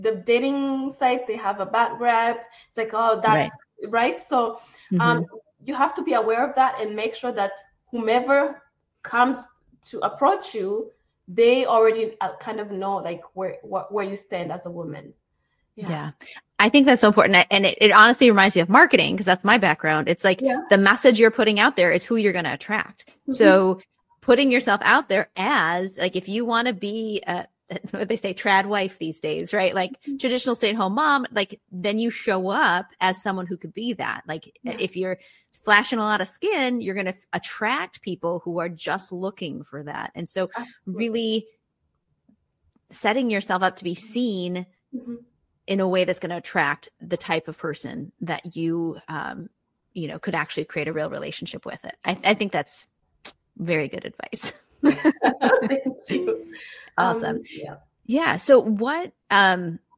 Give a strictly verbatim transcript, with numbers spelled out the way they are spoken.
the dating site, they have a bad rep. It's like, oh, that's right. right? So um, mm-hmm. you have to be aware of that and make sure that whomever comes to approach you, they already kind of know like where where you stand as a woman. Yeah. yeah. I think that's so important. And it, it honestly reminds me of marketing, because that's my background. It's like yeah. the message you're putting out there is who you're going to attract. Mm-hmm. So putting yourself out there as like, if you want to be a, what they say, trad wife these days, right? Like mm-hmm. traditional stay-at-home mom, like then you show up as someone who could be that. Like yeah. if you're flashing a lot of skin, you're going to f- attract people who are just looking for that. And so Absolutely. really setting yourself up to be seen mm-hmm. in a way that's going to attract the type of person that you, um, you know, could actually create a real relationship with it. I, I think that's very good advice. Thank you. Awesome. Um, yeah. Yeah. So what, um,